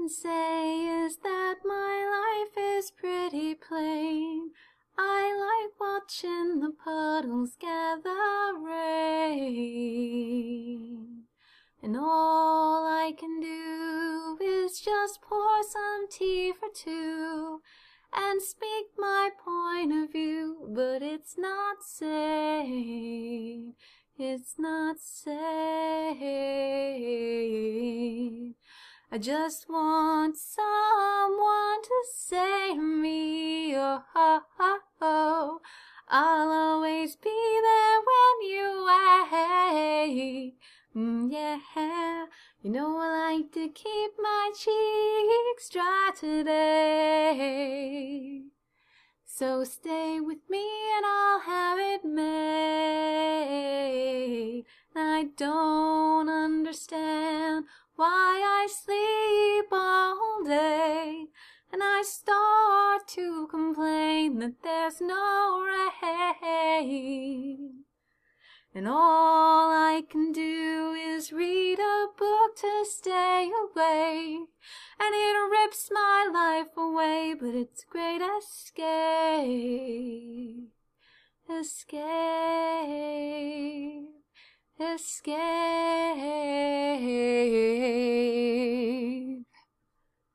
can say is that my life is pretty plain. I like watching the puddles gather rain. And all I can do is just pour some tea for two and speak my point of view, but it's not sane. It's not sane. I just want someone to save me. Oh, oh, oh, oh. I'll always be there when you wait. Yeah, you know I like to keep my cheeks dry today. So stay with me and I'll have it made. I don't understand why I sleep all day, and I start to complain that there's no rain. And all I can do is read a book to stay awake, and it rips my life away, but it's a great escape. Escape. Escape.